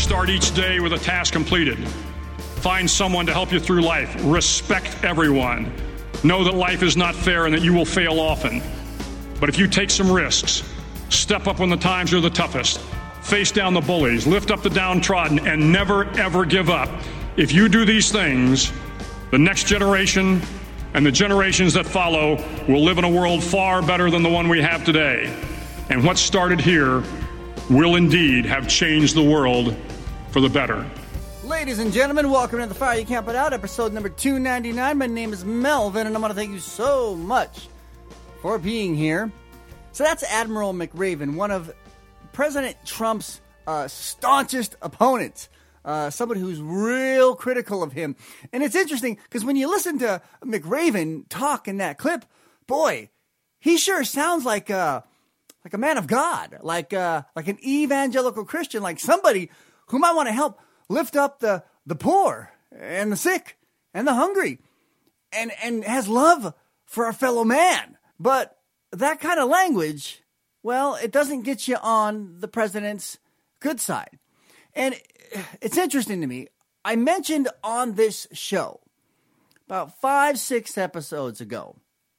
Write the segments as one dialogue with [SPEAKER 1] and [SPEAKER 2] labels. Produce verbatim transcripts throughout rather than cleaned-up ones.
[SPEAKER 1] Start each day with a task completed. Find someone to help you through life. Respect everyone. Know that life is not fair and that you will fail often. But if you take some risks, step up when the times are the toughest, face down the bullies, lift up the downtrodden, and never, ever give up. If you do these things, the next generation and the generations that follow will live in a world far better than the one we have today. And what started here will indeed have changed the world for the better.
[SPEAKER 2] Ladies and gentlemen, welcome to The Fire You Can't Put Out, episode number two ninety-nine. My name is Melvin, and I want to thank you so much for being here. So that's Admiral McRaven, one of President Trump's uh, staunchest opponents, uh, someone who's real critical of him. And it's interesting, because when you listen to McRaven talk in that clip, boy, he sure sounds like a, like a man of God, like, uh, like an evangelical Christian, like somebody who might want to help lift up the, the poor and the sick and the hungry and, and has love for our fellow man. But that kind of language, well, it doesn't get you on the president's good side. And it's interesting to me. I mentioned on this show about five, six episodes ago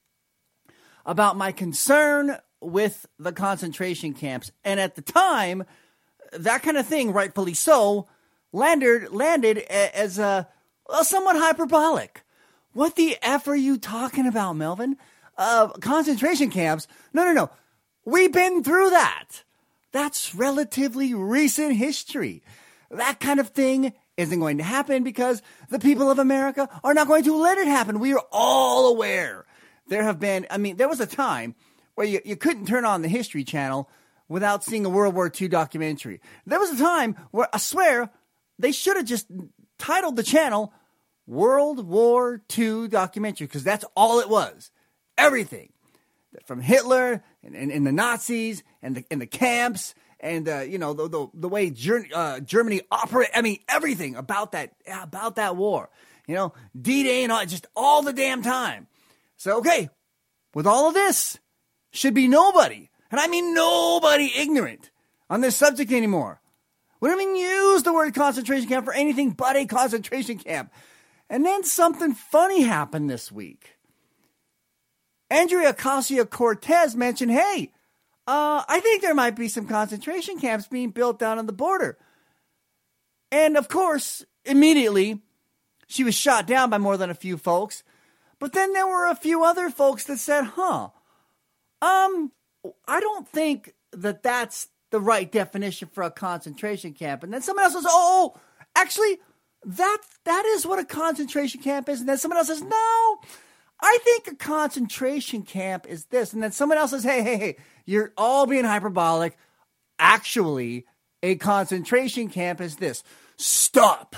[SPEAKER 2] about my concern with the concentration camps. And at the time, that kind of thing, rightfully so, landed landed as a well, somewhat hyperbolic. What the F are you talking about, Melvin? Uh, concentration camps? No, no, no. We've been through that. That's relatively recent history. That kind of thing isn't going to happen because the people of America are not going to let it happen. We are all aware. There have been, I mean, there was a time where you, you couldn't turn on the History Channel without seeing a World War Two documentary. There was a time where, I swear, they should have just titled the channel World War Two documentary, because that's all it was. Everything. From Hitler and, and, and the Nazis and the, and the camps and, uh, you know, the, the, the way Ger- uh, Germany operated. I mean, everything about that, about that war. You know, D-Day and all, just all the damn time. So, okay, with all of this, should be nobody, and I mean nobody, ignorant on this subject anymore. We don't even use the word concentration camp for anything but a concentration camp. And then something funny happened this week. Andrea Ocasio-Cortez mentioned, hey, uh, I think there might be some concentration camps being built down on the border. And of course, immediately, she was shot down by more than a few folks. But then there were a few other folks that said, huh, um, I don't think that that's the right definition for a concentration camp. And then someone else says, oh, actually, that that is what a concentration camp is. And then someone else says, no, I think a concentration camp is this. And then someone else says, hey, hey, hey, you're all being hyperbolic. Actually, a concentration camp is this. Stop.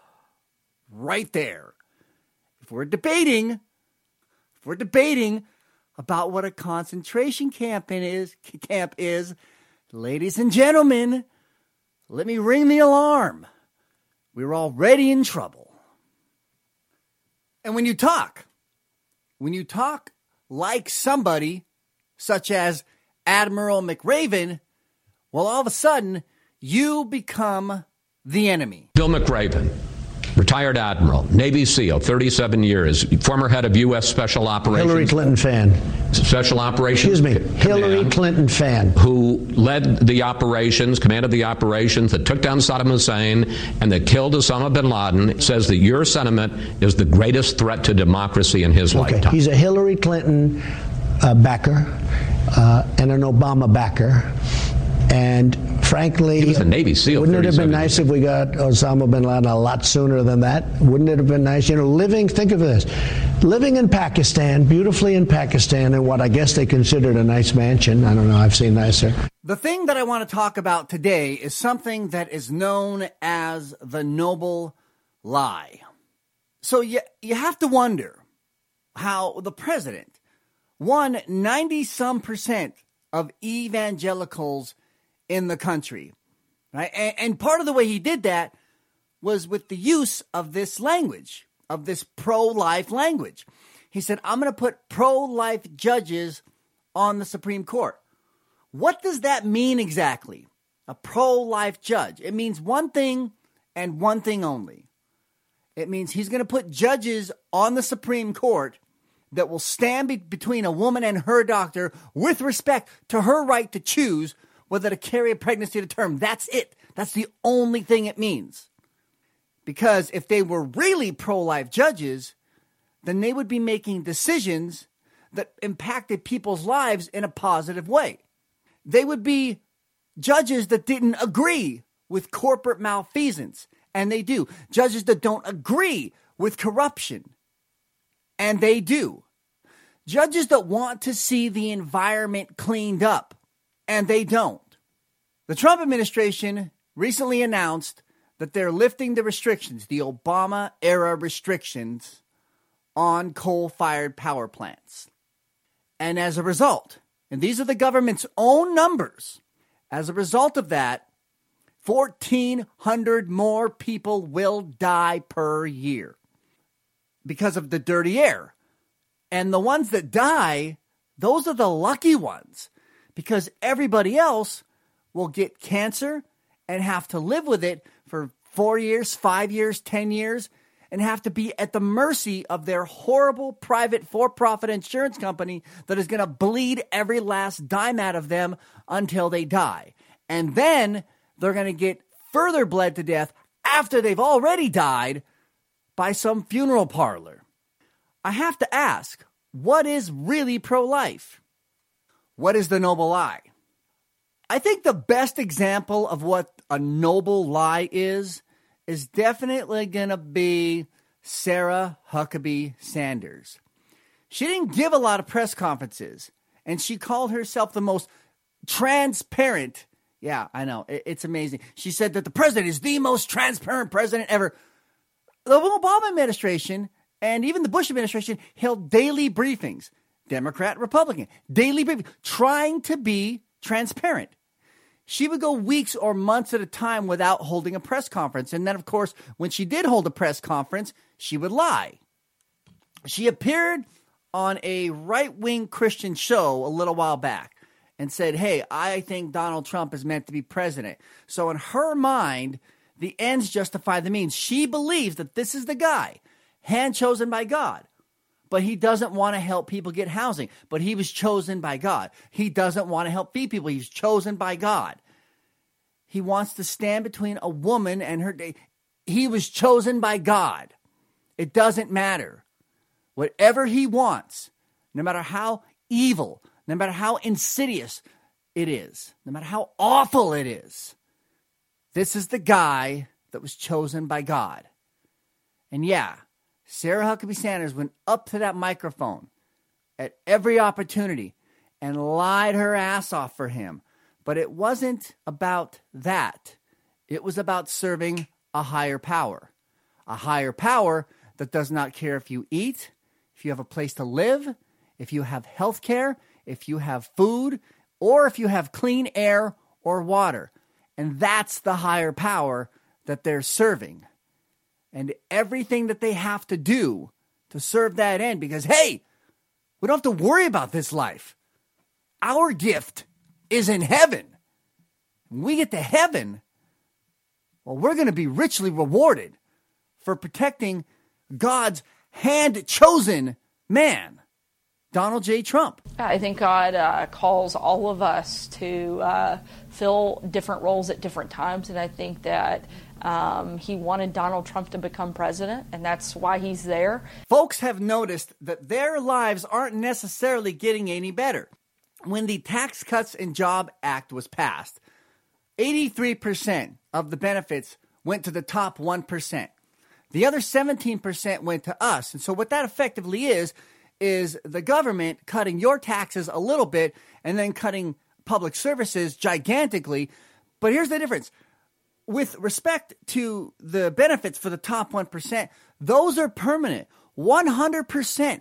[SPEAKER 2] Right there. If we're debating, if we're debating about what a concentration camp is, camp is, ladies and gentlemen, let me ring the alarm. We're already in trouble. And when you talk, when you talk like somebody such as Admiral McRaven, well, all of a sudden, you become the enemy.
[SPEAKER 3] Bill McRaven, retired admiral, Navy SEAL, thirty-seven years, former head of U S Special Operations.
[SPEAKER 4] Hillary Clinton fan.
[SPEAKER 3] Special Operations.
[SPEAKER 4] Excuse me, Hillary Clinton fan.
[SPEAKER 3] Who led the operations, commanded the operations that took down Saddam Hussein and that killed Osama bin Laden, says that your sentiment is the greatest threat to democracy in his
[SPEAKER 4] okay.
[SPEAKER 3] lifetime.
[SPEAKER 4] He's a Hillary Clinton uh, backer uh, and an Obama backer. And frankly,
[SPEAKER 3] he was a Navy SEAL.
[SPEAKER 4] Wouldn't it have been nice if we got Osama bin Laden a lot sooner than that? Wouldn't it have been nice? You know, living, think of this, living in Pakistan, beautifully in Pakistan, in what I guess they considered a nice mansion. I don't know, I've seen nicer.
[SPEAKER 2] The thing that I want to talk about today is something that is known as the noble lie. So you, you have to wonder how the president won ninety-some percent of evangelicals in the country, right? And, and part of the way he did that was with the use of this language, of this pro-life language. He said, I'm going to put pro-life judges on the Supreme Court. What does that mean exactly? a pro-life judge, it means one thing and one thing only. It means he's going to put judges on the Supreme Court that will stand be- between a woman and her doctor with respect to her right to choose whether to carry a pregnancy to term. That's it. That's the only thing it means. Because if they were really pro-life judges, then they would be making decisions that impacted people's lives in a positive way. They would be judges that didn't agree with corporate malfeasance, and they do. Judges that don't agree with corruption, and they do. Judges that want to see the environment cleaned up, and they don't. The Trump administration recently announced that they're lifting the restrictions, the Obama-era restrictions, on coal-fired power plants. And as a result, and these are the government's own numbers, as a result of that, fourteen hundred more people will die per year because of the dirty air. And the ones that die, those are the lucky ones, because everybody else will get cancer and have to live with it for four years, five years, ten years, and have to be at the mercy of their horrible private for-profit insurance company that is going to bleed every last dime out of them until they die. And then they're going to get further bled to death after they've already died by some funeral parlor. I have to ask, what is really pro-life? What is the noble lie? I think the best example of what a noble lie is, is definitely going to be Sarah Huckabee Sanders. She didn't give a lot of press conferences, and she called herself the most transparent. Yeah, I know. It's amazing. She said that the president is the most transparent president ever. The Obama administration and even the Bush administration held daily briefings, Democrat, Republican, daily briefings, trying to be transparent. She would go weeks or months at a time without holding a press conference. And then, of course, when she did hold a press conference, she would lie. She appeared on a right-wing Christian show a little while back and said, hey, I think Donald Trump is meant to be president. So in her mind, the ends justify the means. She believes that this is the guy, hand-chosen by God. But he doesn't want to help people get housing. But he was chosen by God. He doesn't want to help feed people. He's chosen by God. He wants to stand between a woman and her day. He was chosen by God. It doesn't matter. Whatever he wants, no matter how evil, no matter how insidious it is, no matter how awful it is, this is the guy that was chosen by God. And yeah, Sarah Huckabee Sanders went up to that microphone at every opportunity and lied her ass off for him. But it wasn't about that. It was about serving a higher power. A higher power that does not care if you eat, if you have a place to live, if you have health care, if you have food, or if you have clean air or water. And that's the higher power that they're serving. And everything that they have to do to serve that end, because, hey, we don't have to worry about this life. Our gift is in heaven. When we get to heaven, well, we're going to be richly rewarded for protecting God's hand-chosen man, Donald J. Trump.
[SPEAKER 5] I think God uh, calls all of us to uh, fill different roles at different times, and I think that Um, he wanted Donald Trump to become president, and that's why he's there.
[SPEAKER 2] Folks have noticed that their lives aren't necessarily getting any better. When the Tax Cuts and Jobs Act was passed, eighty-three percent of the benefits went to the top one percent. The other seventeen percent went to us. And so what that effectively is, is the government cutting your taxes a little bit and then cutting public services gigantically. But here's the difference. With respect to the benefits for the top one percent, those are permanent, one hundred percent,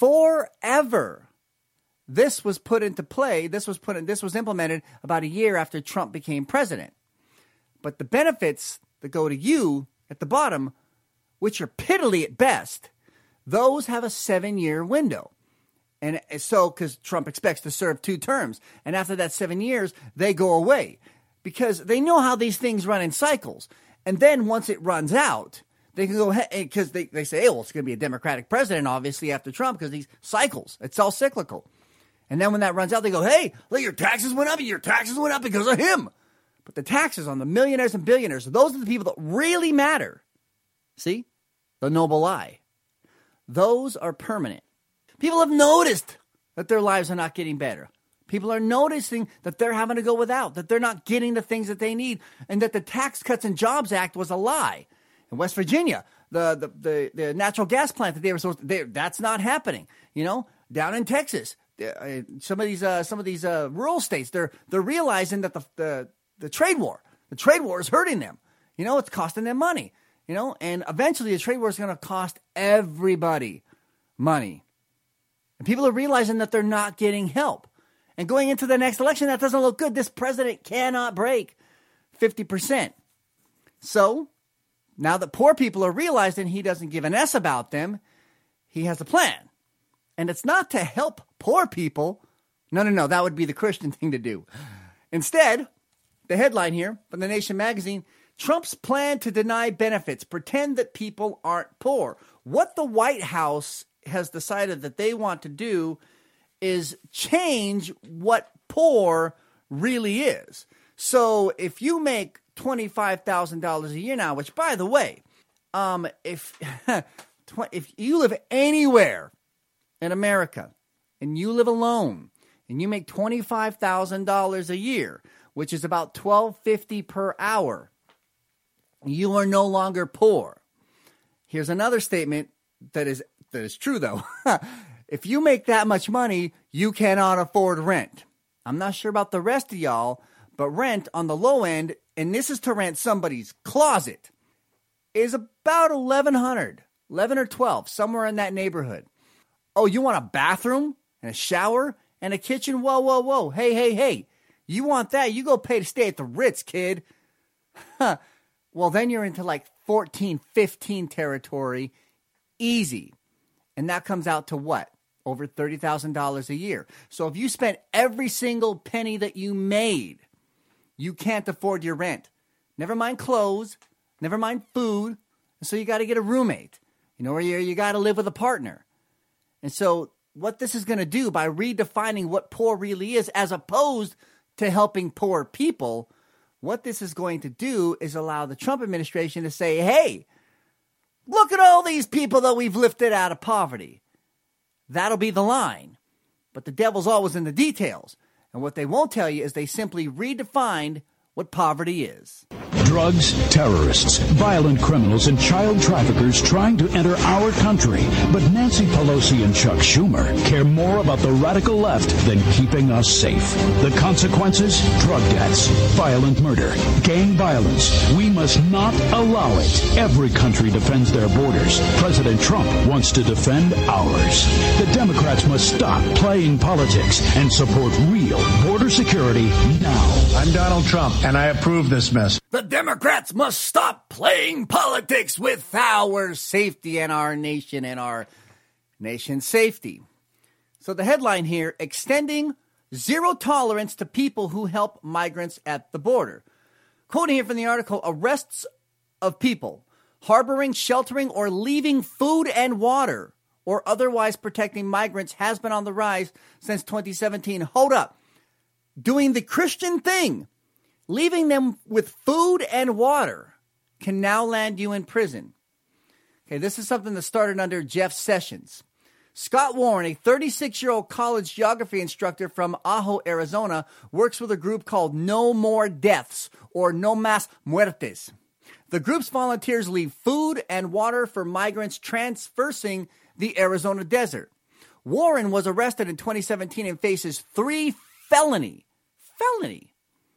[SPEAKER 2] forever. This was put into play, this was put in, this was implemented about a year after Trump became president. But the benefits that go to you at the bottom, which are piddly at best, those have a seven-year window. And so, because Trump expects to serve two terms, and after that seven years, they go away. because they know how these things run in cycles. And then once it runs out, they can go ahead, because they, they say, hey, well, it's going to be a Democratic president, obviously, after Trump, because these cycles, it's all cyclical. And then when that runs out, they go, hey, look, your taxes went up, and your taxes went up because of him. But the taxes on the millionaires and billionaires, those are the people that really matter. See? The noble lie. Those are permanent. People have noticed that their lives are not getting better. People are noticing that they're having to go without, that they're not getting the things that they need, and that the Tax Cuts and Jobs Act was a lie. In West Virginia, the the the, the natural gas plant that they were supposed to, they, that's not happening. You know, down in Texas, uh, some of these uh, some of these uh, rural states, they're they're realizing that the, the the trade war, the trade war is hurting them. You know, it's costing them money. You know, and eventually the trade war is going to cost everybody money. And people are realizing that they're not getting help. And going into the next election, that doesn't look good. This president cannot break fifty percent. So now that poor people are realizing he doesn't give an S about them, he has a plan. And it's not to help poor people. No, no, no. That would be the Christian thing to do. Instead, the headline here from The Nation magazine, Trump's plan to deny benefits, pretend that people aren't poor. What the White House has decided that they want to do is change what poor really is. So if you make twenty-five thousand dollars a year now, which, by the way, um, if if you live anywhere in America and you live alone and you make twenty-five thousand dollars a year, which is about twelve fifty per hour, you are no longer poor. Here's another statement that is that is true, though. If you make that much money, you cannot afford rent. I'm not sure about the rest of y'all, but rent on the low end, and this is to rent somebody's closet, is about eleven hundred, eleven or twelve, somewhere in that neighborhood. Oh, you want a bathroom and a shower and a kitchen? Whoa, whoa, whoa. Hey, hey, hey. You want that? You go pay to stay at the Ritz, kid. Well, then you're into like fourteen, fifteen territory. Easy. And that comes out to what? Over thirty thousand dollars a year. So if you spent every single penny that you made, you can't afford your rent. Never mind clothes. Never mind food. And so you got to get a roommate. You know, or you, you got to live with a partner. And so what this is going to do by redefining what poor really is, as opposed to helping poor people, what this is going to do is allow the Trump administration to say, hey, look at all these people that we've lifted out of poverty. That'll be the line. But the devil's always in the details. And what they won't tell you is they simply redefined what poverty is.
[SPEAKER 6] Drugs, terrorists, violent criminals, and child traffickers trying to enter our country. But Nancy Pelosi and Chuck Schumer care more about the radical left than keeping us safe. The consequences? Drug deaths, violent murder, gang violence. We must not allow it. Every country defends their borders. President Trump wants to defend ours. The Democrats must stop playing politics and support real border security now.
[SPEAKER 7] I'm Donald Trump, and I approve this mess.
[SPEAKER 2] The Democrats must stop playing politics with our safety and our nation and our nation's safety. So the headline here, extending zero tolerance to people who help migrants at the border. Quoting here from the article, arrests of people harboring, sheltering, or leaving food and water or otherwise protecting migrants has been on the rise since twenty seventeen. Hold up. Doing the Christian thing, leaving them with food and water, can now land you in prison. Okay, this is something that started under Jeff Sessions. Scott Warren, a thirty-six-year-old college geography instructor from Ajo, Arizona, works with a group called No More Deaths, or No Más Muertes. The group's volunteers leave food and water for migrants traversing the Arizona desert. Warren was arrested in twenty seventeen and faces three felony Felony.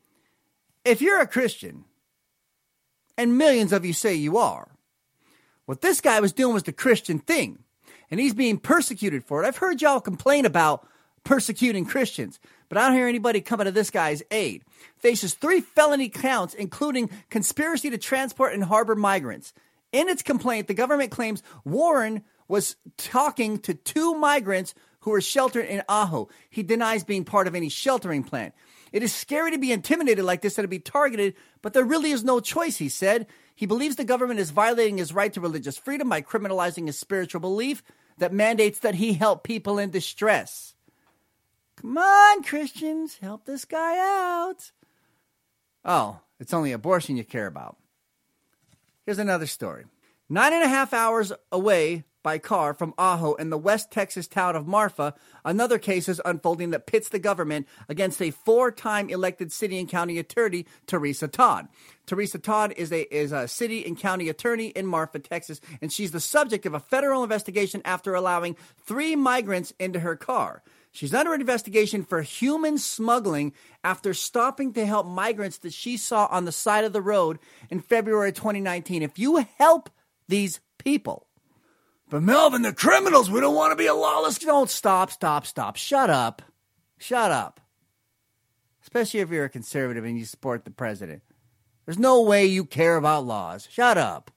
[SPEAKER 2] If you're a Christian, and millions of you say you are, what this guy was doing was the Christian thing, and he's being persecuted for it. I've heard y'all complain about persecuting Christians, but I don't hear anybody coming to this guy's aid. Faces three felony counts, including conspiracy to transport and harbor migrants. In its complaint, the government claims Warren was talking to two migrants who were sheltered in Ajo. He denies being part of any sheltering plan. It is scary to be intimidated like this and to be targeted, but there really is no choice, he said. He believes the government is violating his right to religious freedom by criminalizing his spiritual belief that mandates that he help people in distress. Come on, Christians, help this guy out. Oh, it's only abortion you care about. Here's another story. Nine and a half hours away by car from Ajo in the West Texas town of Marfa, another case is unfolding that pits the government against a four-time elected city and county attorney, Teresa Todd. Teresa Todd is a is a city and county attorney in Marfa, Texas, and she's the subject of a federal investigation after allowing three migrants into her car. She's under investigation for human smuggling after stopping to help migrants that she saw on the side of the road in February twenty nineteen. If you help these people, but Melvin, the criminals, we don't want to be a lawless. Don't stop, stop, stop. Shut up. Shut up. Especially if you're a conservative and you support the president. There's no way you care about laws. Shut up.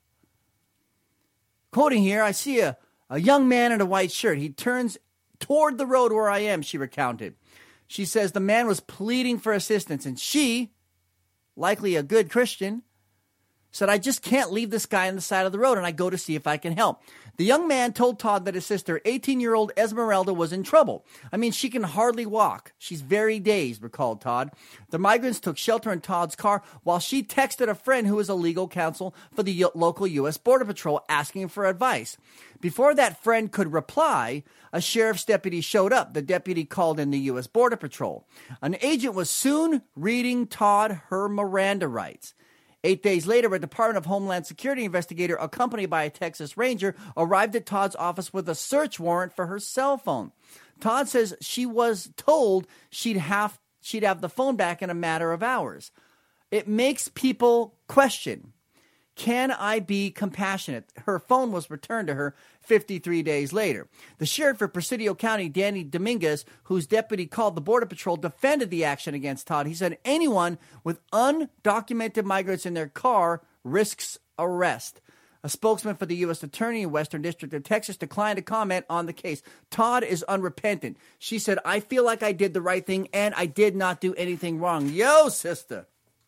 [SPEAKER 2] Quoting here, I see a, a young man in a white shirt. He turns toward the road where I am, she recounted. She says the man was pleading for assistance, and she, likely a good Christian, said, I just can't leave this guy on the side of the road, and I go to see if I can help. The young man told Todd that his sister, eighteen-year-old Esmeralda, was in trouble. I mean, she can hardly walk. She's very dazed, recalled Todd. The migrants took shelter in Todd's car while she texted a friend who is a legal counsel for the local U S Border Patrol asking for advice. Before that friend could reply, a sheriff's deputy showed up. The deputy called in the U S Border Patrol. An agent was soon reading Todd her Miranda rights. Eight days later, a Department of Homeland Security investigator accompanied by a Texas Ranger arrived at Todd's office with a search warrant for her cell phone. Todd says she was told she'd have she'd have the phone back in a matter of hours. It makes people question, can I be compassionate? Her phone was returned to her fifty-three days later. The sheriff for Presidio County, Danny Dominguez, whose deputy called the Border Patrol, defended the action against Todd. He said anyone with undocumented migrants in their car risks arrest. A spokesman for the U S Attorney in Western District of Texas declined to comment on the case. Todd is unrepentant. She said, I feel like I did the right thing and I did not do anything wrong. Yo, sister,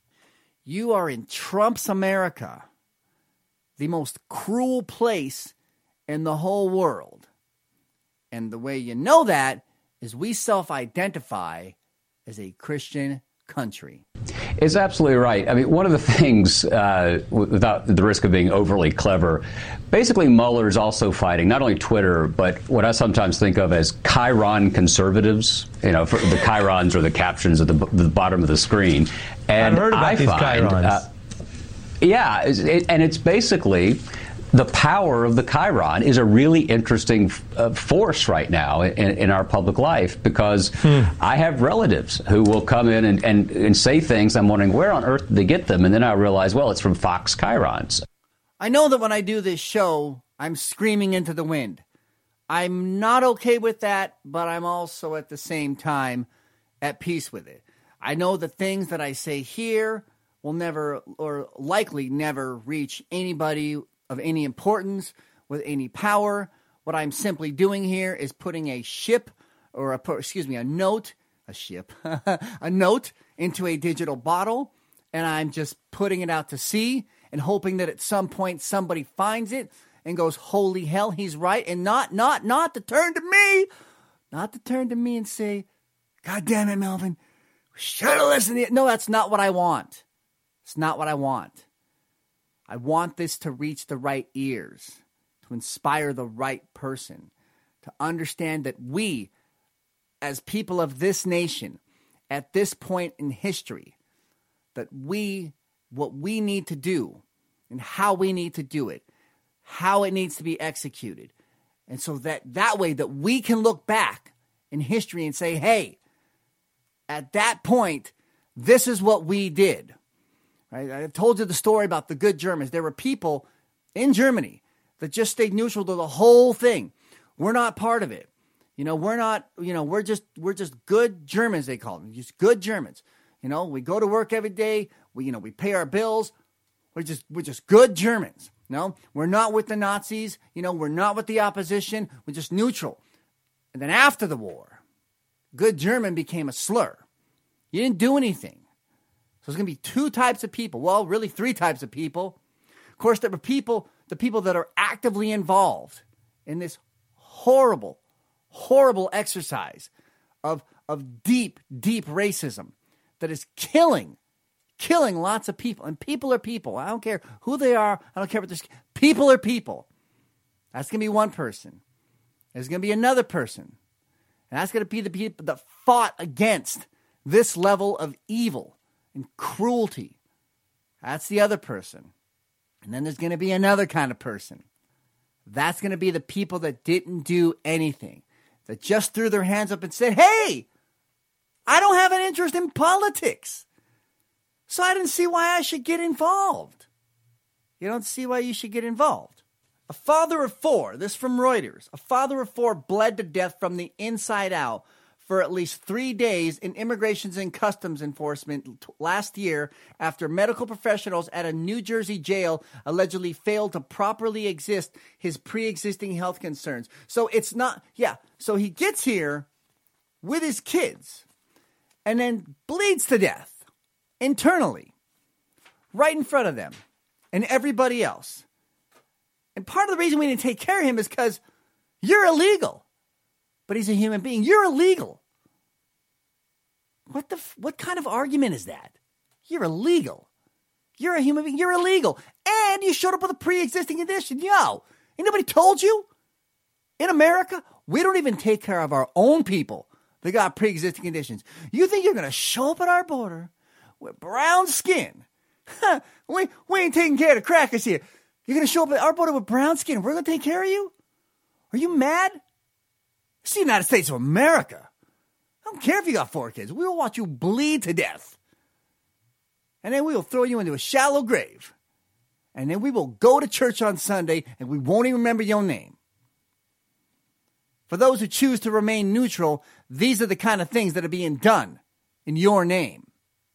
[SPEAKER 2] you are in Trump's America, the most cruel place in the whole world. And the way you know that is we self-identify as a Christian country.
[SPEAKER 8] It's absolutely right. I mean, one of the things, uh, without the risk of being overly clever, basically Mueller's also fighting not only Twitter, but what I sometimes think of as Chiron conservatives. You know, for the Chirons are the captions at the, the bottom of the screen. And
[SPEAKER 9] I've heard about
[SPEAKER 8] I
[SPEAKER 9] these
[SPEAKER 8] find,
[SPEAKER 9] Chirons.
[SPEAKER 8] Uh, yeah, it, and it's basically the power of the Chiron is a really interesting uh, force right now in, in our public life, because hmm. I have relatives who will come in and, and, and say things. I'm wondering, where on earth did they get them? And then I realize, well, it's from Fox Chirons.
[SPEAKER 2] I know that when I do this show, I'm screaming into the wind. I'm not okay with that, but I'm also at the same time at peace with it. I know the things that I say here will never, or likely never, reach anybody of any importance with any power. What I'm simply doing here is putting a ship, or a, excuse me, a note, a ship, a note into a digital bottle, and I'm just putting it out to sea and hoping that at some point somebody finds it and goes, holy hell, he's right, and not, not, not to turn to me, not to turn to me and say, God damn it, Melvin, should have listened to it. No, that's not what I want. It's not what I want. I want this to reach the right ears, to inspire the right person, to understand that we, as people of this nation, at this point in history, that we, what we need to do and how we need to do it, how it needs to be executed. And so that that way that we can look back in history and say, hey, at that point, this is what we did. Right? I told you the story about the good Germans. There were people in Germany that just stayed neutral to the whole thing. We're not part of it. You know, we're not, you know, we're just, we're just good Germans, they call them. Just good Germans. You know, we go to work every day. We, you know, we pay our bills. We're just, we're just good Germans. No, we're not with the Nazis. You know, we're not with the opposition. We're just neutral. And then after the war, good German became a slur. You didn't do anything. So there's going to be two types of people. Well, really three types of people. Of course, there were people, the people that are actively involved in this horrible, horrible exercise of, of deep, deep racism that is killing, killing lots of people. And people are people. I don't care who they are. I don't care what they're. People are people. That's going to be one person. There's going to be another person. And that's going to be the people that fought against this level of evil and cruelty. That's the other person. And then there's going to be another kind of person. That's going to be the people that didn't do anything, that just threw their hands up and said, hey, I don't have an interest in politics, so I didn't see why I should get involved. You don't see why you should get involved. A father of four, this from Reuters, a father of four bled to death from the inside out for at least three days in Immigration and Customs Enforcement last year after medical professionals at a New Jersey jail allegedly failed to properly exist his pre-existing health concerns. So it's not, yeah, so he gets here with his kids and then bleeds to death internally right in front of them and everybody else. And part of the reason we didn't take care of him is because you're illegal. But he's a human being. You're illegal. What the? What kind of argument is that? You're illegal. You're a human being. You're illegal. And you showed up with a pre-existing condition. Yo, ain't nobody told you? In America, we don't even take care of our own people that got pre-existing conditions. You think you're going to show up at our border with brown skin? we, we ain't taking care of the crackers here. You're going to show up at our border with brown skin. We're going to take care of you? Are you mad? It's the United States of America. I don't care if you got four kids. We will watch you bleed to death. And then we will throw you into a shallow grave. And then we will go to church on Sunday and we won't even remember your name. For those who choose to remain neutral, these are the kind of things that are being done in your name.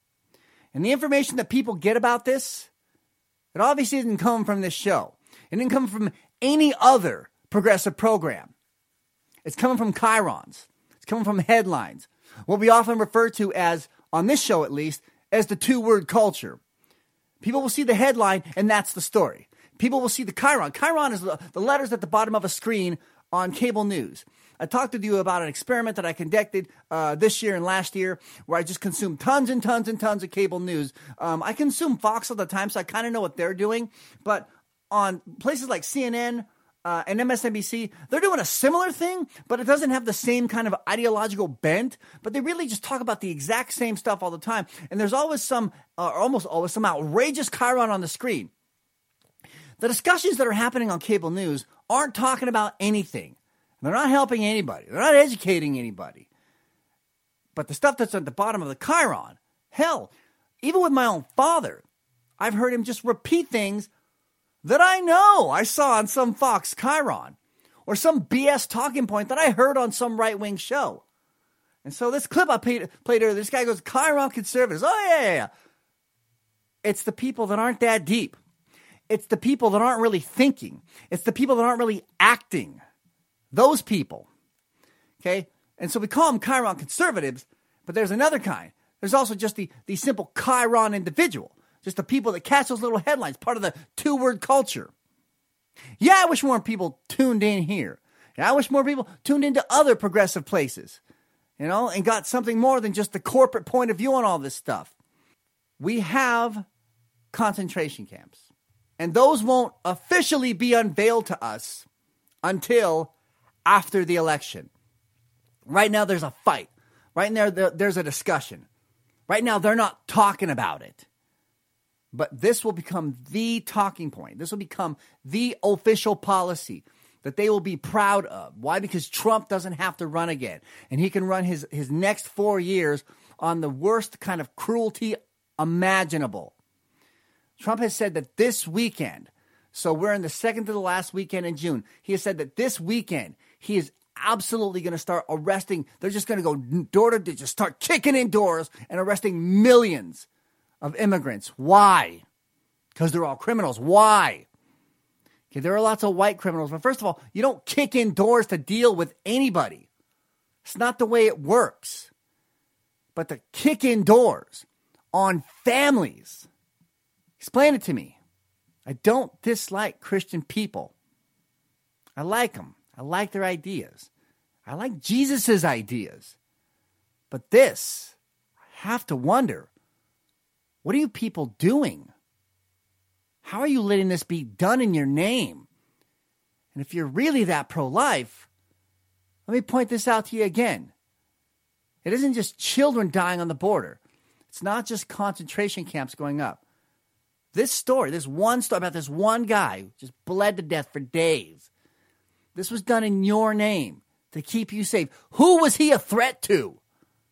[SPEAKER 2] And the information that people get about this, it obviously didn't come from this show. It didn't come from any other progressive program. It's coming from chyrons. It's coming from headlines. What we often refer to as, on this show at least, as the two-word culture. People will see the headline, and that's the story. People will see the chyron. Chyron is the, the letters at the bottom of a screen on cable news. I talked to you about an experiment that I conducted uh, this year and last year where I just consumed tons and tons and tons of cable news. Um, I consume Fox all the time, so I kind of know what they're doing. But on places like C N N, Uh, and M S N B C, they're doing a similar thing, but it doesn't have the same kind of ideological bent. But they really just talk about the exact same stuff all the time. And there's always some, uh, or almost always some outrageous chyron on the screen. The discussions that are happening on cable news aren't talking about anything. They're not helping anybody. They're not educating anybody. But the stuff that's at the bottom of the chyron, hell, even with my own father, I've heard him just repeat things that I know I saw on some Fox chyron or some B S talking point that I heard on some right-wing show. And so this clip I played, played earlier, this guy goes, chyron conservatives. Oh, yeah, yeah, yeah. It's the people that aren't that deep. It's the people that aren't really thinking. It's the people that aren't really acting. Those people. Okay? And so we call them chyron conservatives, but there's another kind. There's also just the, the simple chyron individual. Just the people that catch those little headlines, part of the two-word culture. Yeah, I wish more people tuned in here. Yeah, I wish more people tuned into other progressive places, you know, and got something more than just the corporate point of view on all this stuff. We have concentration camps, and those won't officially be unveiled to us until after the election. Right now, there's a fight. Right now, there's a discussion. Right now, they're not talking about it. But this will become the talking point. This will become the official policy that they will be proud of. Why? Because Trump doesn't have to run again. And he can run his, his next four years on the worst kind of cruelty imaginable. Trump has said that this weekend, so we're in the second to the last weekend in June, he has said that this weekend he is absolutely going to start arresting. They're just going to go door to door, just start kicking in doors and arresting millions of immigrants. Why? Because they're all criminals. Why? Okay, there are lots of white criminals, but first of all, you don't kick in doors to deal with anybody. It's not the way it works. but to kick in doors on families. Explain it to me. I don't dislike Christian people. I like them. I like their ideas. I like Jesus's ideas. But this, I have to wonder, what are you people doing? How are you letting this be done in your name? And if you're really that pro-life, let me point this out to you again. It isn't just children dying on the border. It's not just concentration camps going up. This story, this one story about this one guy who just bled to death for days. This was done in your name to keep you safe. Who was he a threat to?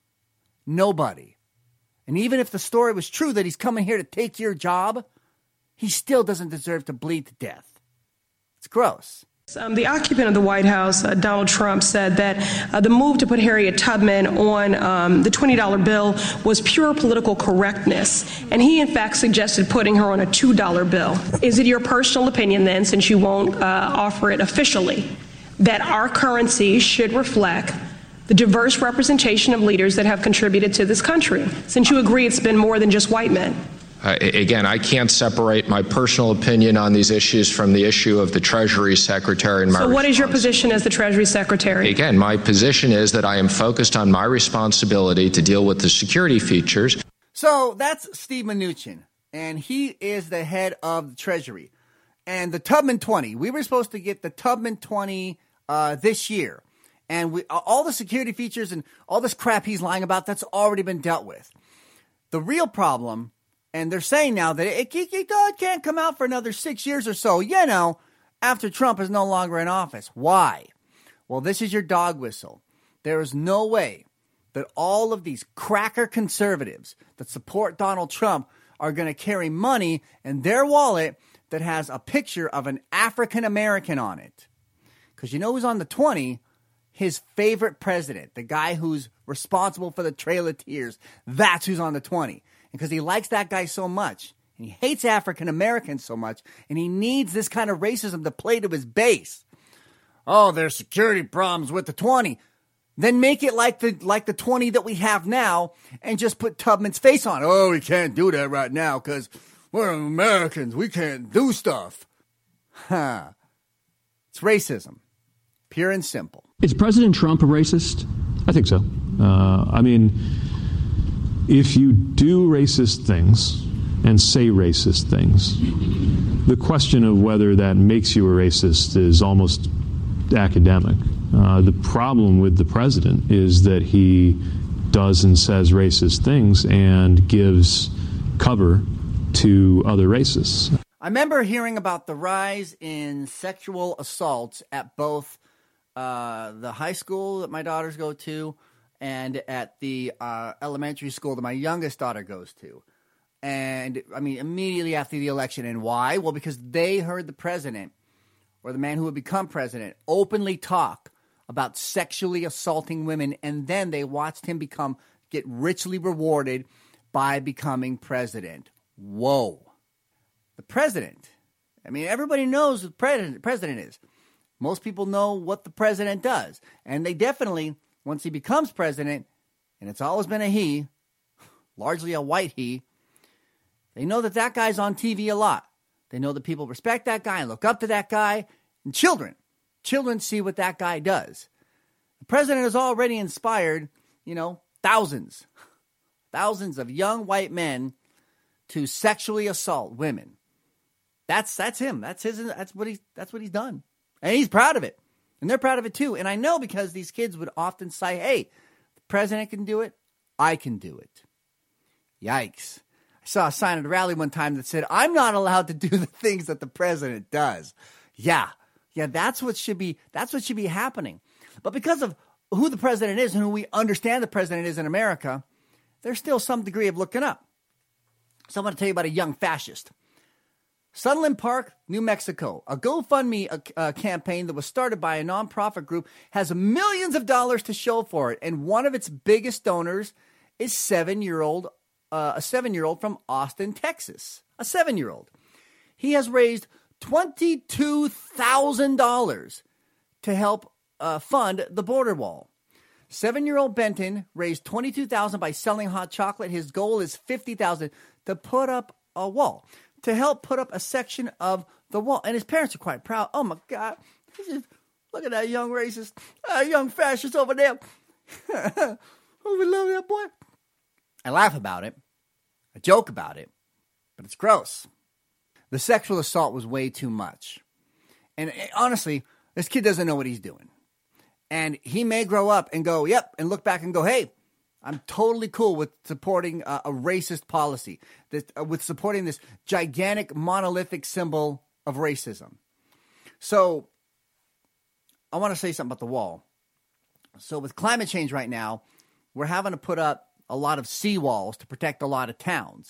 [SPEAKER 2] Nobody. And even if the story was true that he's coming here to take your job, he still doesn't deserve to bleed to death. It's gross.
[SPEAKER 9] Um, the occupant of the White House, uh, Donald Trump, said that uh, the move to put Harriet Tubman on um, the twenty dollar bill was pure political correctness, and he in fact suggested putting her on a two dollar bill. Is it your personal opinion then, since you won't uh, offer it officially, that our currency should reflect the diverse representation of leaders that have contributed to this country, since you agree it's been more than just white men?
[SPEAKER 10] Uh, again, I can't separate my personal opinion on these issues from the issue of the Treasury Secretary and my
[SPEAKER 9] So what is your position as the Treasury Secretary?
[SPEAKER 10] Again, my position is that I am focused on my responsibility to deal with the security features.
[SPEAKER 2] So that's Steve Mnuchin, and he is the head of the Treasury. And the Tubman twenty, we were supposed to get the Tubman twenty uh, this year. And we, all the security features and all this crap he's lying about, that's already been dealt with. The real problem... And they're saying now that it, it, it can't come out for another six years or so, you know, after Trump is no longer in office. Why? Well, this is your dog whistle. There is no way that all of these cracker conservatives that support Donald Trump are going to carry money in their wallet that has a picture of an African American on it. Because you know who's on the twenty? His favorite president, the guy who's responsible for the Trail of Tears. That's who's on the twenty. Because he likes that guy so much, and he hates African Americans so much, and he needs this kind of racism to play to his base. Oh, there's security problems with the twenty. Then make it like the like the twenty that we have now, and just put Tubman's face on it. Oh, we can't do that right now because we're Americans. We can't do stuff. Huh. It's racism, pure and simple.
[SPEAKER 11] Is President Trump a racist? I think so. Uh, I mean... If you do racist things and say racist things, the question of whether that makes you a racist is almost academic. Uh, the problem with the president is that he does and says racist things and gives cover to other racists.
[SPEAKER 2] I remember hearing about the rise in sexual assaults at both uh, the high school that my daughters go to and at the uh, elementary school that my youngest daughter goes to. And, I mean, immediately after the election. And why? Well, because they heard the president, or the man who would become president, openly talk about sexually assaulting women, and then they watched him become get richly rewarded by becoming president. Whoa. The president. I mean, everybody knows who the president, president is. Most people know what the president does. And they definitely... Once he becomes president, and it's always been a he, largely a white he, they know that that guy's on T V a lot. They know that people respect that guy and look up to that guy. And children, children see what that guy does. The president has already inspired, you know, thousands, thousands of young white men to sexually assault women. That's that's him. That's his. That's what he's. That's what he's done, and he's proud of it. And they're proud of it too. And I know because these kids would often say, hey, the president can do it, I can do it. Yikes. I saw a sign at a rally one time that said, I'm not allowed to do the things that the president does. Yeah. Yeah, that's what should be that's what should be happening. But because of who the president is and who we understand the president is in America, there's still some degree of looking up. So I'm going to tell you about a young fascist. Sunland Park, New Mexico, a GoFundMe uh, uh, campaign that was started by a nonprofit group has millions of dollars to show for it, and one of its biggest donors is seven-year-old, uh, a seven-year-old from Austin, Texas, a seven-year-old. He has raised twenty-two thousand dollars to help uh, fund the border wall. Seven-year-old Benton raised twenty-two thousand dollars by selling hot chocolate. His goal is fifty thousand dollars to put up a wall, to help put up a section of the wall. And his parents are quite proud. Oh, my God. Look at that young racist, uh, young fascist over there. Oh, we love that boy. I laugh about it. I joke about it. But it's gross. The sexual assault was way too much. And honestly, this kid doesn't know what he's doing. And he may grow up and go, yep, and look back and go, hey, I'm totally cool with supporting uh, a racist policy, that, uh, with supporting this gigantic monolithic symbol of racism. So I want to say something about the wall. So with climate change right now, we're having to put up a lot of seawalls to protect a lot of towns.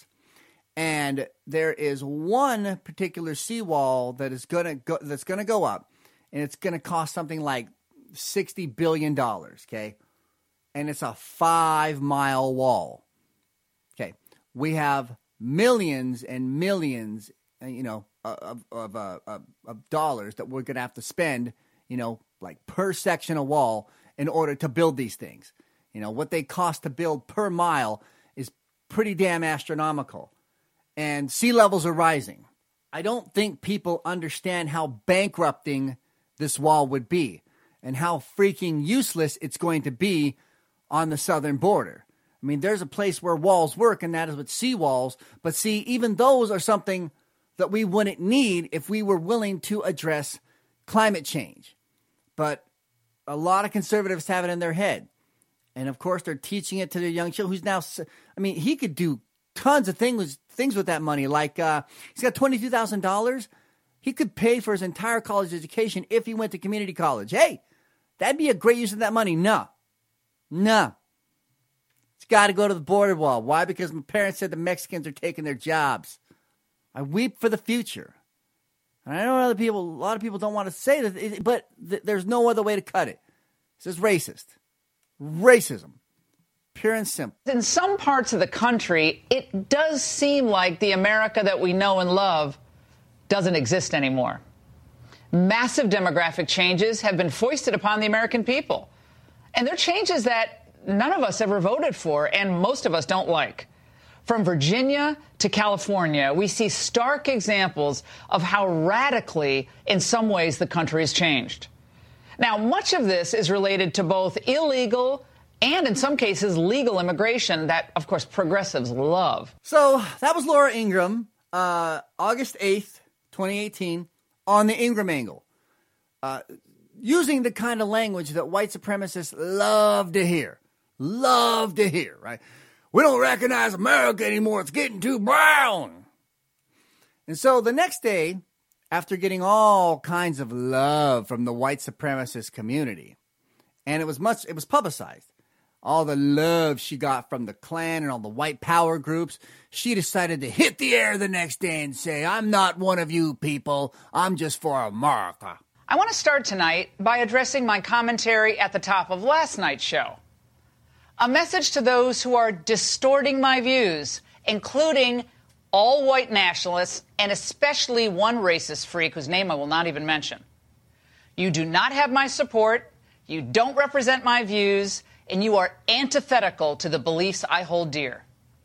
[SPEAKER 2] And there is one particular seawall that is gonna go that's gonna go up, and it's gonna cost something like sixty billion dollars, okay? And it's a five-mile wall. Okay. We have millions and millions, you know, of of, uh, of of dollars that we're gonna have to spend, you know, like per section of wall in order to build these things. You know, what they cost to build per mile is pretty damn astronomical. And sea levels are rising. I don't think people understand how bankrupting this wall would be and how freaking useless it's going to be on the southern border. I mean, there's a place where walls work, and that is with seawalls. But see, even those are something that we wouldn't need if we were willing to address climate change. But a lot of conservatives have it in their head. And, of course, they're teaching it to their young children who's now, I mean, he could do tons of things, things with that money. Like uh, he's got twenty-two thousand dollars. He could pay for his entire college education if he went to community college. Hey, that'd be a great use of that money. No. No. It's got to go to the border wall. Why? Because my parents said the Mexicans are taking their jobs. I weep for the future. And I know other people, a lot of people don't want to say that, but th- there's no other way to cut it. This is racist. Racism. Pure and simple.
[SPEAKER 12] In some parts of the country, it does seem like the America that we know and love doesn't exist anymore. Massive demographic changes have been foisted upon the American people. And they're changes that none of us ever voted for, and most of us don't like. From Virginia to California, we see stark examples of how radically, in some ways, the country has changed. Now, much of this is related to both illegal and, in some cases, legal immigration that, of course, progressives love.
[SPEAKER 2] So that was Laura Ingraham, uh, August eighth, twenty eighteen, on the Ingraham Angle, uh, using the kind of language that white supremacists love to hear. Love to hear, right? We don't recognize America anymore. It's getting too brown. And so the next day, after getting all kinds of love from the white supremacist community, and it was much, it was publicized, all the love she got from the Klan and all the white power groups, she decided to hit the air the next day and say, I'm not one of you people. I'm just for America.
[SPEAKER 12] I want to start tonight by addressing my commentary at the top of last night's show. A message to those who are distorting my views, including all white nationalists and especially one racist freak whose name I will not even mention. You do not have my support, you don't represent my views, and you are antithetical to the beliefs I hold dear.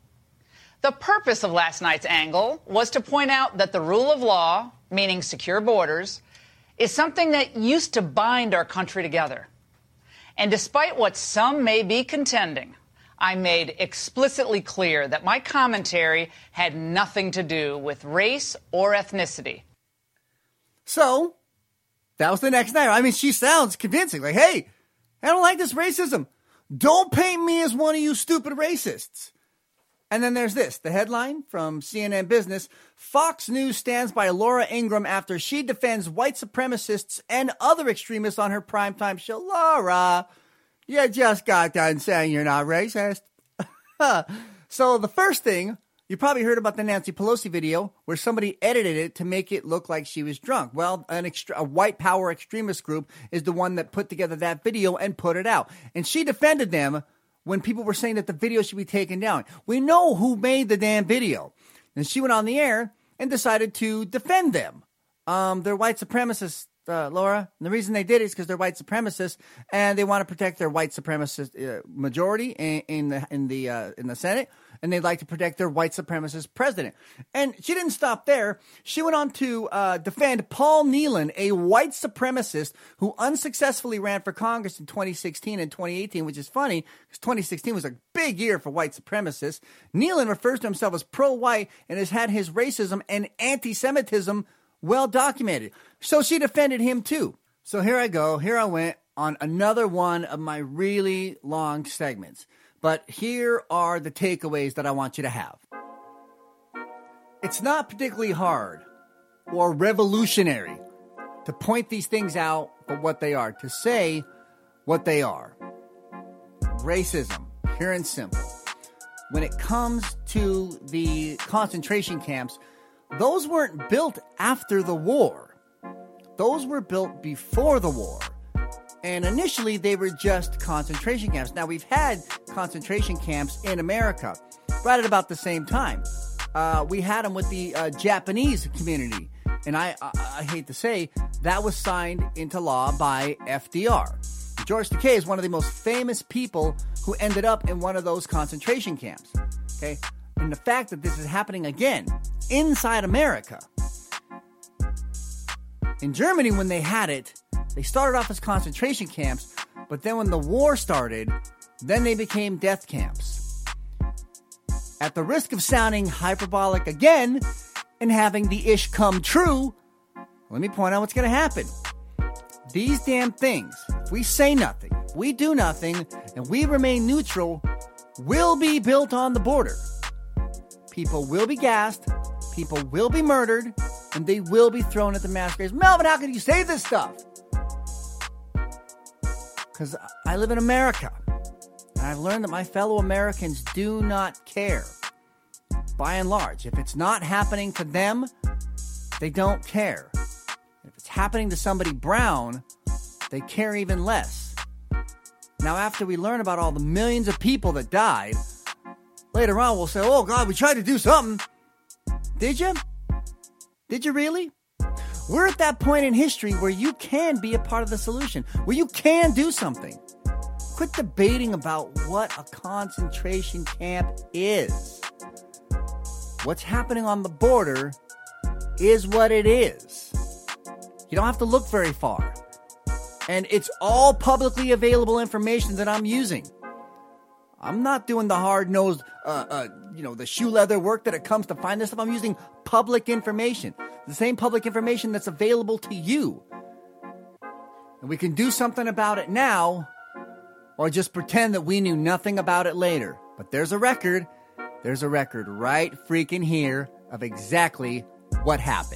[SPEAKER 12] The purpose of last night's angle was to point out that the rule of law, meaning secure borders, is something that used to bind our country together. And despite what some may be contending, I made explicitly clear that my commentary had nothing to do with race or ethnicity.
[SPEAKER 2] So, that was the next night. I mean, she sounds convincing. Like, hey, I don't like this racism. Don't paint me as one of you stupid racists. And then there's this, the headline from C N N Business. Fox News stands by Laura Ingraham after she defends white supremacists and other extremists on her primetime show. Laura, you just got done saying you're not racist. So the first thing, you probably heard about the Nancy Pelosi video where somebody edited it to make it look like she was drunk. Well, an extre- a white power extremist group is the one that put together that video and put it out. And she defended them when people were saying that the video should be taken down. We know who made the damn video. And she went on the air and decided to defend them. Um, they're white supremacist uh, Laura. And the reason they did it is because they're white supremacists, and they want to protect their white supremacist uh, majority in, in the in the uh, in the Senate, and they'd like to protect their white supremacist president. And she didn't stop there. She went on to uh, defend Paul Nealon, a white supremacist who unsuccessfully ran for Congress in twenty sixteen and twenty eighteen, which is funny because twenty sixteen was a big year for white supremacists. Nealon refers to himself as pro-white and has had his racism and anti-Semitism well documented. So she defended him too. So here I go. Here I went on another one of my really long segments. But here are the takeaways that I want you to have. It's not particularly hard or revolutionary to point these things out for what they are, to say what they are. Racism, pure and simple. When it comes to the concentration camps, those weren't built after the war. Those were built before the war. And initially, they were just concentration camps. Now, we've had concentration camps in America right at about the same time. Uh, we had them with the uh, Japanese community. And I, I, I hate to say, that was signed into law by F D R. George Takei is one of the most famous people who ended up in one of those concentration camps. Okay? And the fact that this is happening again inside America. In Germany, when they had it, they started off as concentration camps, but then when the war started, then they became death camps. At the risk of sounding hyperbolic again and having the ish come true, let me point out what's going to happen. These damn things, if we say nothing, we do nothing, and we remain neutral, will be built on the border. People will be gassed, people will be murdered, and they will be thrown at the mass graves. Melvin, how can you say this stuff? Because I live in America, and I've learned that my fellow Americans do not care. By and large, if it's not happening to them, they don't care. If it's happening to somebody brown, they care even less. Now, after we learn about all the millions of people that died, later on we'll say, oh God, we tried to do something. Did you? Did you really? We're at that point in history where you can be a part of the solution, where you can do something. Quit debating about what a concentration camp is. What's happening on the border is what it is. You don't have to look very far. And it's all publicly available information that I'm using. I'm not doing the hard-nosed, uh, uh, you know, the shoe leather work that it comes to find this stuff. I'm using public information. The same public information that's available to you. And we can do something about it now, or just pretend that we knew nothing about it later. But there's a record. There's a record right freaking here of exactly what happened.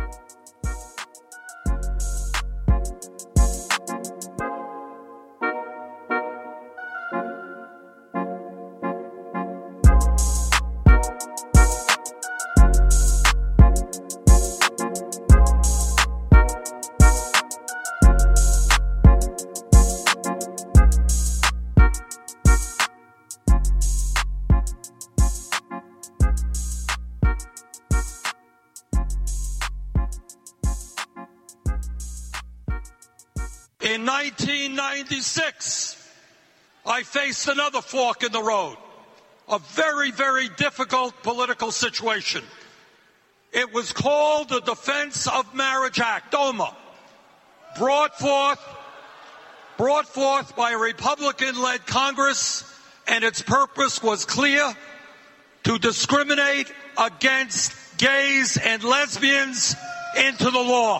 [SPEAKER 13] In nineteen ninety-six, I faced another fork in the road, a very, very difficult political situation. It was called the Defense of Marriage Act, DOMA, brought forth, brought forth by a Republican-led Congress, and its purpose was clear: to discriminate against gays and lesbians into the law.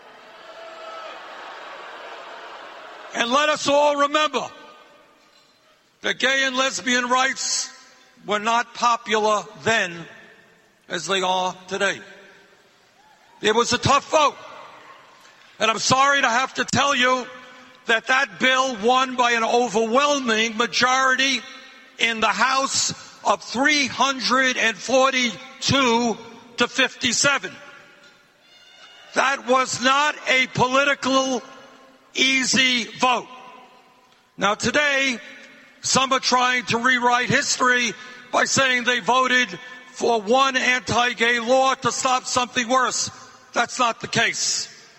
[SPEAKER 13] And let us all remember that gay and lesbian rights were not popular then as they are today. It was a tough vote. And I'm sorry to have to tell you that that bill won by an overwhelming majority in the House of three hundred forty-two to fifty-seven. That was not a political easy vote. Now today, some are trying to rewrite history by saying they voted for one anti-gay law to stop something worse. That's not the case.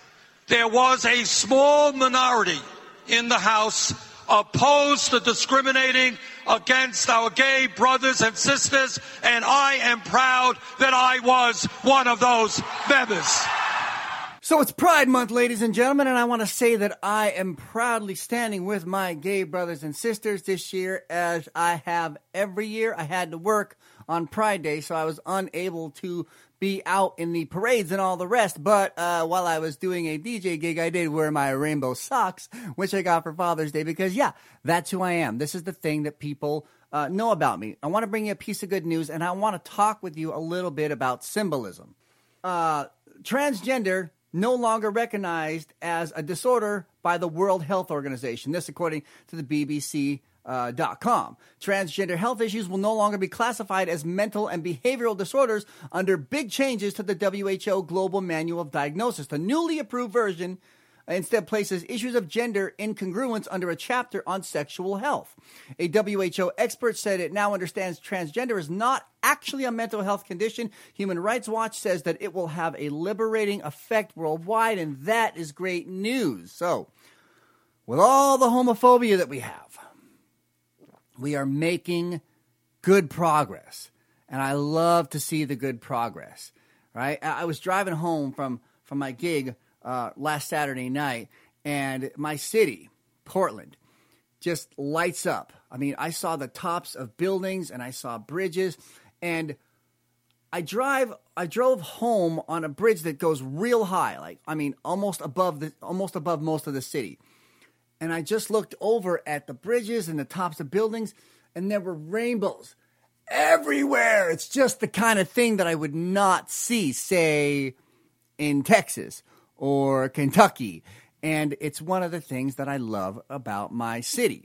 [SPEAKER 13] there was a small minority in the House opposed to discriminating against our gay brothers and sisters, and I am proud that I was one of those members.
[SPEAKER 2] So it's Pride Month, ladies and gentlemen, and I want to say that I am proudly standing with my gay brothers and sisters this year, as I have every year. I had to work on Pride Day, so I was unable to be out in the parades and all the rest. But uh, while I was doing a D J gig, I did wear my rainbow socks, which I got for Father's Day, because, yeah, that's who I am. This is the thing that people uh, know about me. I want to bring you a piece of good news, and I want to talk with you a little bit about symbolism. Uh, transgender no longer recognized as a disorder by the World Health Organization. This according to the B B C uh, dot com. Transgender health issues will no longer be classified as mental and behavioral disorders under big changes to the W H O Global Manual of Diagnosis. The newly approved version instead places issues of gender incongruence under a chapter on sexual health. A W H O expert said it now understands transgender is not actually a mental health condition. Human Rights Watch says that it will have a liberating effect worldwide, and that is great news. So, with all the homophobia that we have, we are making good progress, and I love to see the good progress, right? I was driving home from, from my gig Uh, last Saturday night, and my city, Portland, just lights up. I mean, I saw the tops of buildings and I saw bridges, and I drive. I drove home on a bridge that goes real high, like I mean, almost above the, almost above most of the city. And I just looked over at the bridges and the tops of buildings, and there were rainbows everywhere. It's just the kind of thing that I would not see, say, in Texas or Kentucky, and it's one of the things that I love about my city.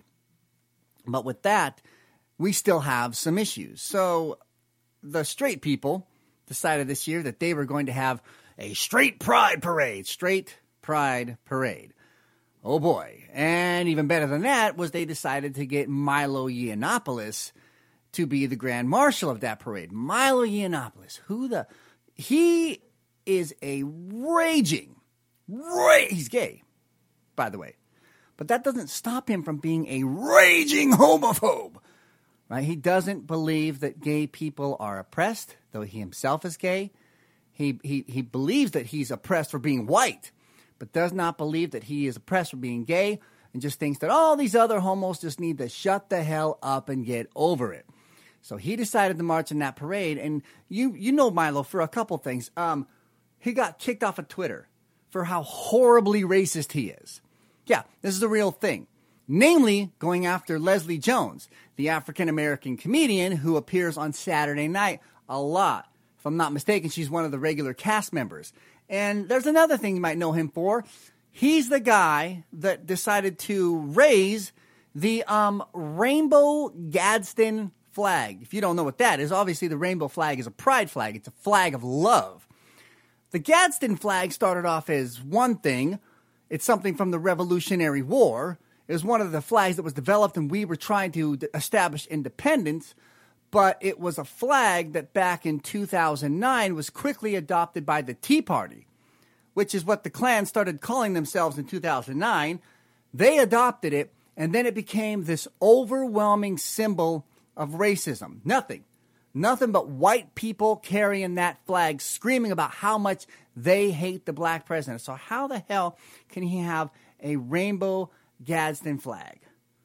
[SPEAKER 2] But with that, we still have some issues. So the straight people decided this year that they were going to have a straight pride parade, straight pride parade. Oh boy. And even better than that was they decided to get Milo Yiannopoulos to be the grand marshal of that parade. Milo Yiannopoulos, who the, he is a raging, Right, he's gay, by the way. But that doesn't stop him from being a raging homophobe. Right? He doesn't believe that gay people are oppressed, though he himself is gay. He, he, he believes that he's oppressed for being white, but does not believe that he is oppressed for being gay, and just thinks that all these other homos just need to shut the hell up and get over it. So he decided to march in that parade, and you you know Milo for a couple things. Um, he got kicked off of Twitter for how horribly racist he is. Yeah, this is a real thing. Namely, going after Leslie Jones, the African-American comedian who appears on Saturday night a lot. If I'm not mistaken, she's one of the regular cast members. And there's another thing you might know him for. He's the guy that decided to raise the um, Rainbow Gadsden flag. If you don't know what that is, obviously the rainbow flag is a pride flag. It's a flag of love. The Gadsden flag started off as one thing. It's something from the Revolutionary War. It was one of the flags that was developed, and we were trying to establish independence. But it was a flag that back in two thousand nine was quickly adopted by the Tea Party, which is what the Klan started calling themselves in two thousand nine. They adopted it, and then it became this overwhelming symbol of racism. Nothing. Nothing but white people carrying that flag, screaming about how much they hate the black president. So how the hell can he have a rainbow Gadsden flag?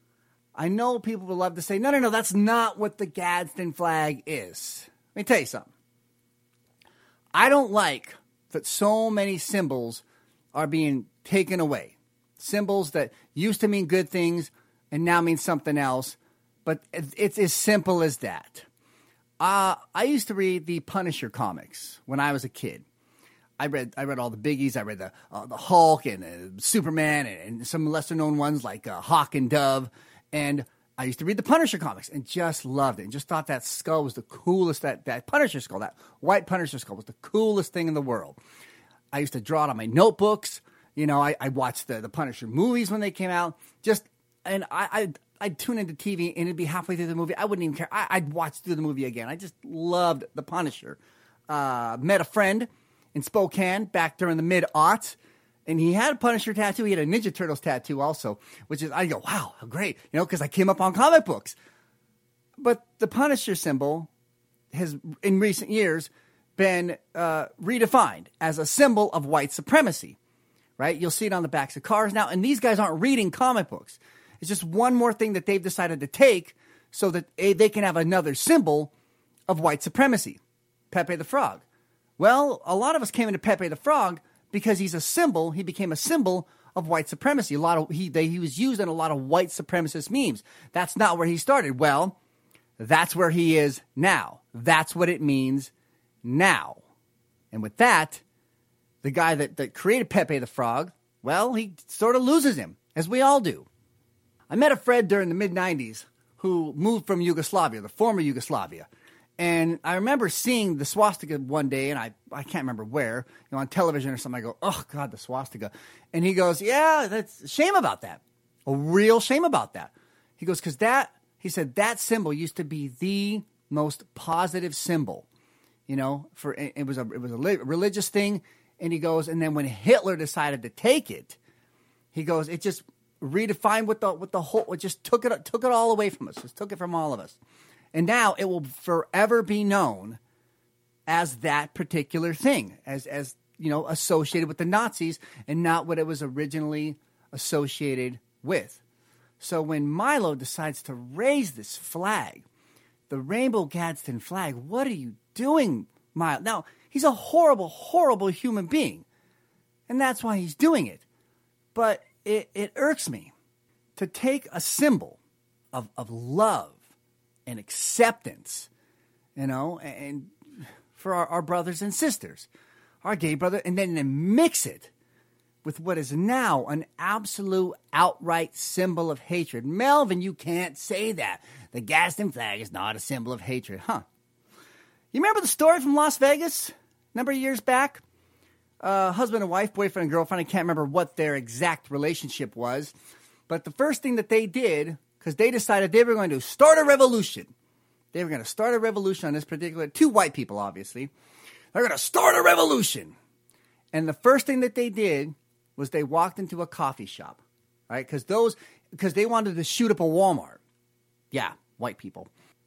[SPEAKER 2] I know people would love to say, no, no, no, that's not what the Gadsden flag is. Let me tell you something. I don't like that so many symbols are being taken away. Symbols that used to mean good things and now mean something else. But it's as simple as that. Uh, I used to read the Punisher comics when I was a kid. I read I read all the biggies. I read the uh, the Hulk and uh, Superman and, and some lesser known ones like uh, Hawk and Dove. And I used to read the Punisher comics and just loved it. And just thought that skull was the coolest. That that Punisher skull, that white Punisher skull, was the coolest thing in the world. I used to draw it on my notebooks. You know, I, I watched the the Punisher movies when they came out. Just and I. I I'd tune into T V and it'd be halfway through the movie. I wouldn't even care. I, I'd watch through the movie again. I just loved The Punisher. Uh, met a friend in Spokane back during the mid-aughts, And he had a Punisher tattoo. He had a Ninja Turtles tattoo also, which is, I go, wow, great, you know, because I came up on comic books. But the Punisher symbol has, in recent years, been uh, redefined as a symbol of white supremacy, right? You'll see it on the backs of cars now. And these guys aren't reading comic books. It's just one more thing that they've decided to take so that they can have another symbol of white supremacy. Pepe the Frog. Well, a lot of us came into Pepe the Frog because he's a symbol. He became a symbol of white supremacy. A lot of he they, he was used in a lot of white supremacist memes. That's not where he started. Well, that's where he is now. That's what it means now. And with that, the guy that, that created Pepe the Frog, well, he sort of loses him, as we all do. I met a friend during the mid nineties who moved from Yugoslavia, the former Yugoslavia. And I remember seeing the swastika one day, and I, I can't remember where, you know, on television or something. I go, oh, God, the swastika. And he goes, yeah, that's a shame about that. A real shame about that. He goes, because that, he said, that symbol used to be the most positive symbol. You know, for it was a it was a religious thing. And he goes, and then when Hitler decided to take it, he goes, it just redefined what the what the whole, it just took it took it all away from us. Just took it from all of us. And now it will forever be known as that particular thing, as, as you know, associated with the Nazis and not what it was originally associated with. So when Milo decides to raise this flag, the Rainbow Gadsden flag, what are you doing, Milo? Now, he's a horrible, horrible human being, and that's why he's doing it. But it, it irks me to take a symbol of, of love and acceptance, you know, and for our, our brothers and sisters, our gay brother, and then, then mix it with what is now an absolute outright symbol of hatred. Melvin, you can't say that. The Gadsden flag is not a symbol of hatred, huh? You remember the story from Las Vegas a number of years back? Uh, husband and wife, boyfriend and girlfriend, I can't remember what their exact relationship was, but the first thing that they did, because they decided they were going to start a revolution. They were going to start a revolution on this particular, two white people, obviously. They're going to start a revolution. And the first thing that they did was they walked into a coffee shop, right? Because those, because they wanted to shoot up a Walmart. Yeah, white people.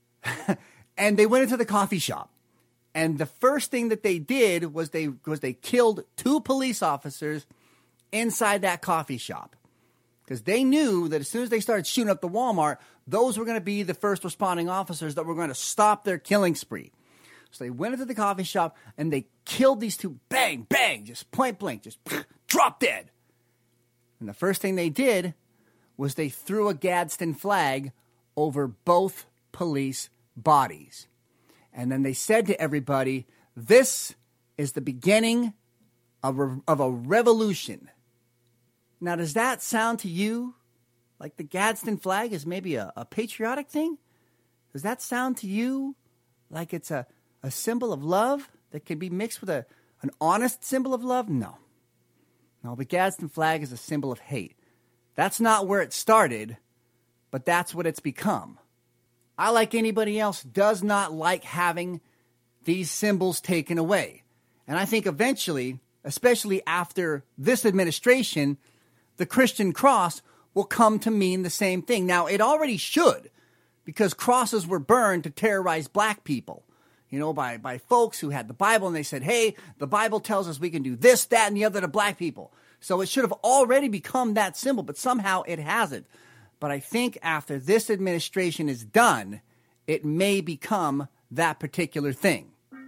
[SPEAKER 2] And they went into the coffee shop. And the first thing that they did was they was they killed two police officers inside that coffee shop. Because they knew that as soon as they started shooting up the Walmart, those were going to be the first responding officers that were going to stop their killing spree. So they went into the coffee shop and they killed these two, bang, bang, just point blank, just drop dead. And the first thing they did was they threw a Gadsden flag over both police bodies. And then they said to everybody, this is the beginning of a, of a revolution. Now, does that sound to you like the Gadsden flag is maybe a, a patriotic thing? Does that sound to you like it's a, a symbol of love that can be mixed with a, an honest symbol of love? No. No, the Gadsden flag is a symbol of hate. That's not where it started, but that's what it's become. I, like anybody else, does not like having these symbols taken away. And I think eventually, especially after this administration, the Christian cross will come to mean the same thing. Now, it already should, because crosses were burned to terrorize black people, you know, by, by folks who had the Bible, and they said, hey, the Bible tells us we can do this, that, and the other to black people. So it should have already become that symbol, but somehow it hasn't. But I think after this administration is done, it may become that particular thing.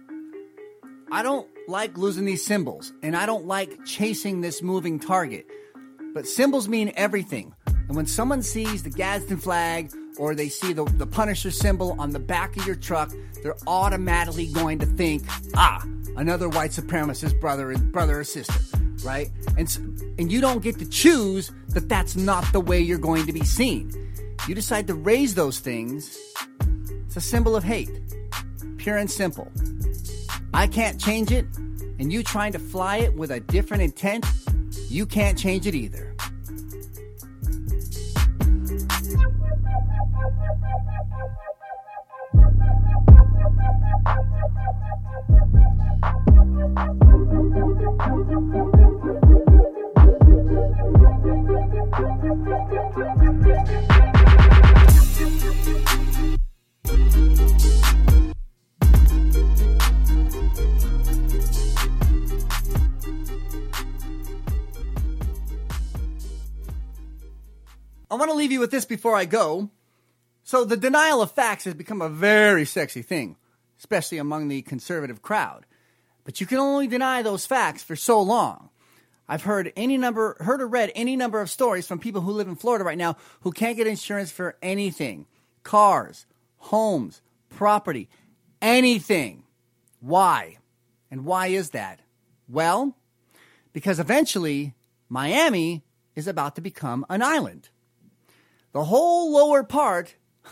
[SPEAKER 2] I don't like losing these symbols, and I don't like chasing this moving target. But symbols mean everything. And when someone sees the Gadsden flag or they see the, the Punisher symbol on the back of your truck, they're automatically going to think, ah, another white supremacist brother, brother or sister, right? And, and you don't get to choose that that's not the way you're going to be seen. You decide to raise those things, it's a symbol of hate, pure and simple. I can't change it, and you trying to fly it with a different intent, you can't change it either. want to leave you with this before I go. So the denial of facts has become a very sexy thing, especially among the conservative crowd. But you can only deny those facts for so long. I've heard any number, heard or read any number of stories from people who live in Florida right now who can't get insurance for anything. Cars, homes, property, anything. Why? And why is that? Well, because eventually Miami is about to become an island. The whole lower part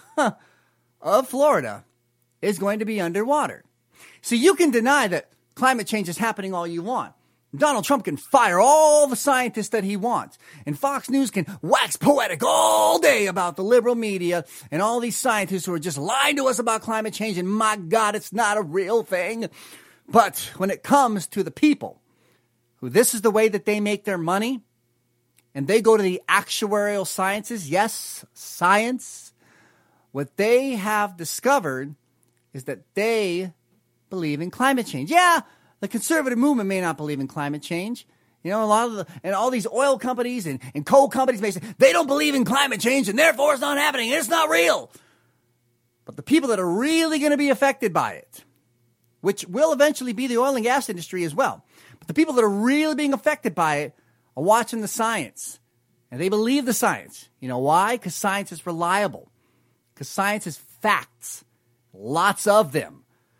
[SPEAKER 2] of Florida is going to be underwater. So you can deny that climate change is happening all you want. Donald Trump can fire all the scientists that he wants. And Fox News can wax poetic all day about the liberal media and all these scientists who are just lying to us about climate change. And my God, it's not a real thing. But when it comes to the people, who this is the way that they make their money, and they go to the actuarial sciences, yes, science, what they have discovered is that they believe in climate change. Yeah, the conservative movement may not believe in climate change. You know, a lot of the, and all these oil companies and, and coal companies may say they don't believe in climate change and therefore it's not happening and it's not real. But the people that are really going to be affected by it, which will eventually be the oil and gas industry as well, but the people that are really being affected by it are watching the science. And they believe the science. You know why? Because science is reliable. Because science is facts. Lots of them.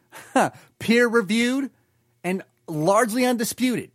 [SPEAKER 2] Peer-reviewed and largely undisputed.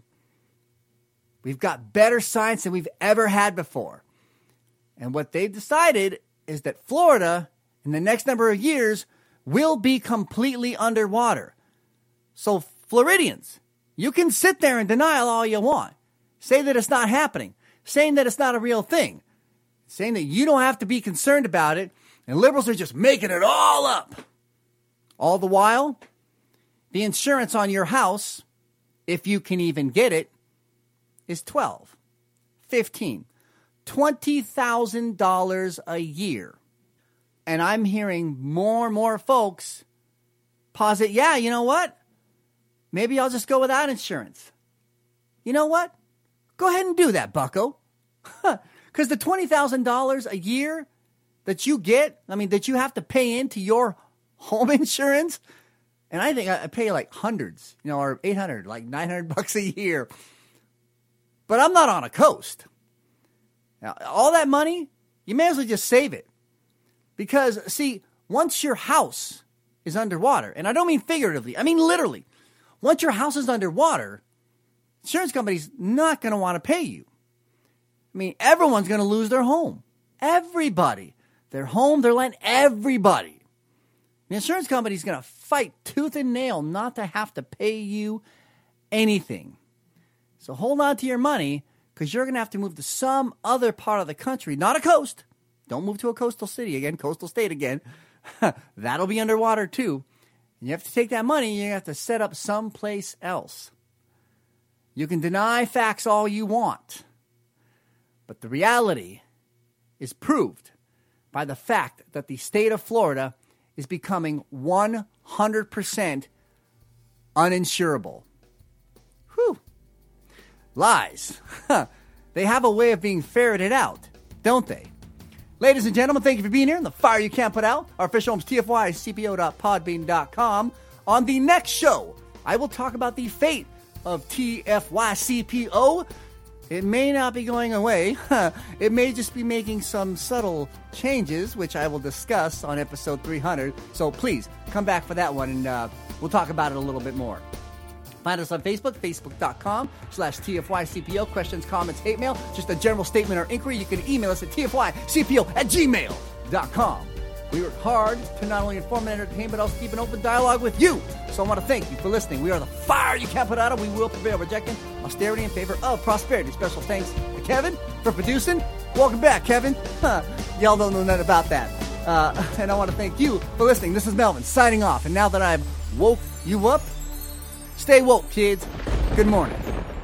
[SPEAKER 2] We've got better science than we've ever had before. And what they've decided is that Florida, in the next number of years, will be completely underwater. So Floridians, you can sit there in denial all you want. Say that it's not happening. Saying that it's not a real thing. Saying that you don't have to be concerned about it. And liberals are just making it all up. All the while, the insurance on your house, if you can even get it, is twelve, fifteen, twenty thousand dollars a year. And I'm hearing more and more folks posit, yeah, you know what? Maybe I'll just go without insurance. You know what? Go ahead and do that, bucko. Because the twenty thousand dollars a year that you get, I mean, that you have to pay into your home insurance, and I think I pay like hundreds, you know, or eight hundred, like nine hundred bucks a year. But I'm not on a coast. Now, all that money, you may as well just save it. Because, see, once your house is underwater, and I don't mean figuratively, I mean literally, once your house is underwater, insurance company's not going to want to pay you. I mean, everyone's going to lose their home. Everybody. Their home, their land, everybody. The insurance company's going to fight tooth and nail not to have to pay you anything. So hold on to your money, because you're going to have to move to some other part of the country, not a coast. Don't move to a coastal city again, coastal state again. That'll be underwater too. And you have to take that money and you have to set up someplace else. You can deny facts all you want, but the reality is proved by the fact that the state of Florida is becoming one hundred percent uninsurable. Whew. Lies. They have a way of being ferreted out, don't they? Ladies and gentlemen, thank you for being here in the Fire You Can't Put Out. Our official home is T F Y C P O dot podbean dot com. On the next show, I will talk about the fate of T F Y C P O. It may not be going away. It may just be making some subtle changes, which I will discuss on episode three hundred. So please, come back for that one, and uh, we'll talk about it a little bit more. Find us on Facebook, facebook.com slash TFYCPO. Questions, comments, hate mail, just a general statement or inquiry. You can email us at TFYCPO at gmail dot com. We work hard to not only inform and entertain, but also keep an open dialogue with you. So I want to thank you for listening. We are the fire you can't put out of. We will prevail, rejecting austerity in favor of prosperity. Special thanks to Kevin for producing. Welcome back, Kevin. Huh. Y'all don't know nothing about that. Uh, and I want to thank you for listening. This is Melvin signing off. And now that I've woke you up, stay woke, kids. Good morning.